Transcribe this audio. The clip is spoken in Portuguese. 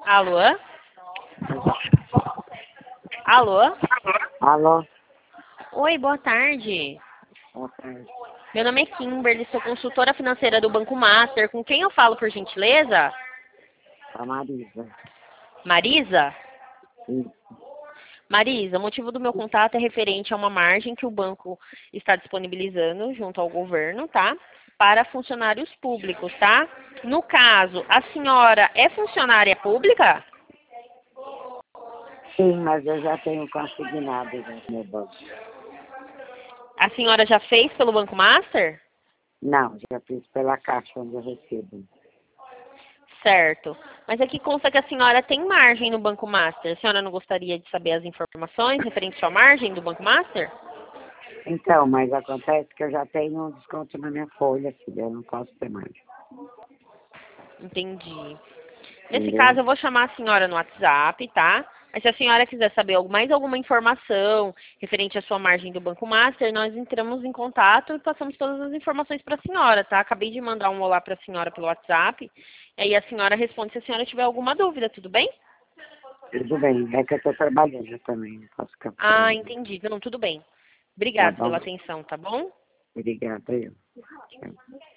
Alô? Alô? Alô? Oi, boa tarde. Boa tarde. Meu nome é Kimberly, sou consultora financeira do Banco Master. Com quem eu falo, por gentileza? A Marisa. Marisa? Isso. Marisa, o motivo do meu contato é referente a uma margem que o banco está disponibilizando junto ao governo, tá? Para funcionários públicos, tá? No caso, a senhora é funcionária pública? Sim, mas eu já tenho consignado já no meu banco. A senhora já fez pelo Banco Master? Não, já fiz pela caixa onde eu recebo. Certo. Mas aqui consta que a senhora tem margem no Banco Master. A senhora não gostaria de saber as informações referentes à margem do Banco Master? Então, mas acontece que eu já tenho um desconto na minha folha, filha. Eu não posso ter mais. Entendi. Nesse Entendeu? caso, eu vou chamar a senhora no WhatsApp, tá? Mas se a senhora quiser saber mais alguma informação referente à sua margem do Banco Master, nós entramos em contato e passamos todas as informações para a senhora, tá? Acabei de mandar um olá para a senhora pelo WhatsApp. E aí a senhora responde se a senhora tiver alguma dúvida, tudo bem? Tudo bem. É que eu estou trabalhando também. Não posso ficar Ah, falando. entendi. Não, tudo bem. Tá Obrigada pela bom? atenção, tá bom? Obrigada, eu. Tchau.